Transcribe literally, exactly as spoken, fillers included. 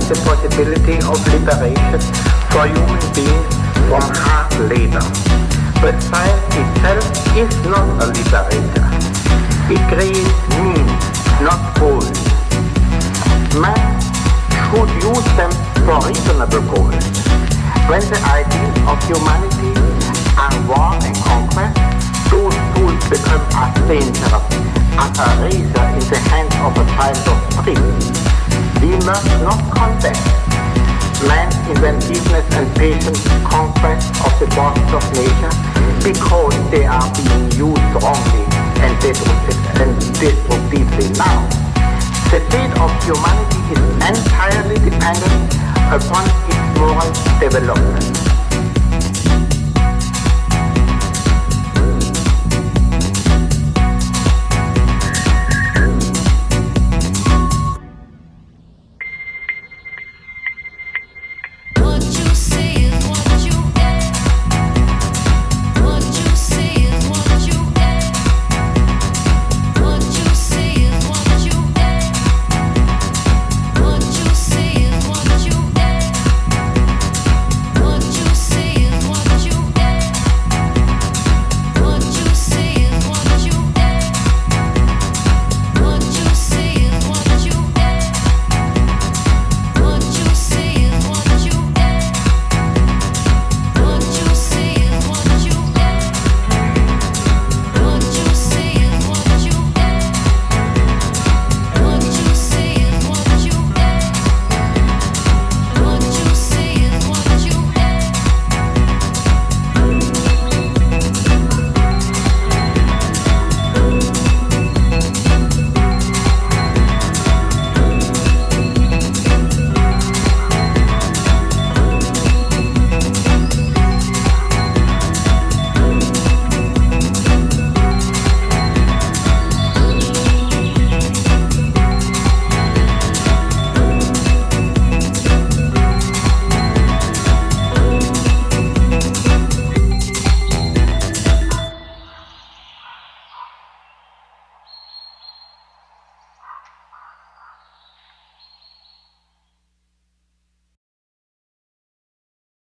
the possibility of liberation for human beings from hard labor. But science itself is not a liberator. It creates means, not goals. Man should use them for reasonable goals. When the ideals of humanity are war and conquest, those tools become as dangerous as a razor in the hand of a child of three. We must not condemn man's inventiveness and patient conquest of the borders of nature because they are being used wrongly and destructively now. The fate of humanity is entirely dependent upon its moral development.